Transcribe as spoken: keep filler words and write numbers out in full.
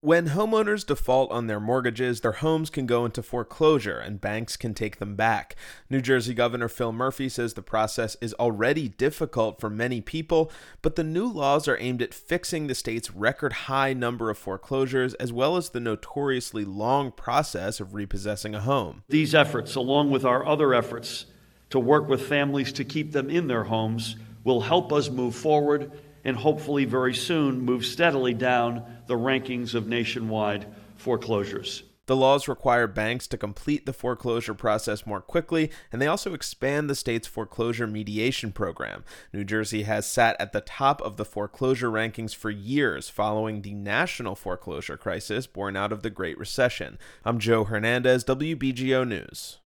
When homeowners default on their mortgages, their homes can go into foreclosure and banks can take them back. New Jersey Governor Phil Murphy says the process is already difficult for many people, but the new laws are aimed at fixing the state's record high number of foreclosures as well as the notoriously long process of repossessing a home. These efforts, along with our other efforts to work with families to keep them in their homes, will help us move forward and hopefully very soon move steadily down the rankings of nationwide foreclosures. The laws require banks to complete the foreclosure process more quickly, and they also expand the state's foreclosure mediation program. New Jersey has sat at the top of the foreclosure rankings for years following the national foreclosure crisis born out of the Great Recession. I'm Joe Hernandez, W B G O News.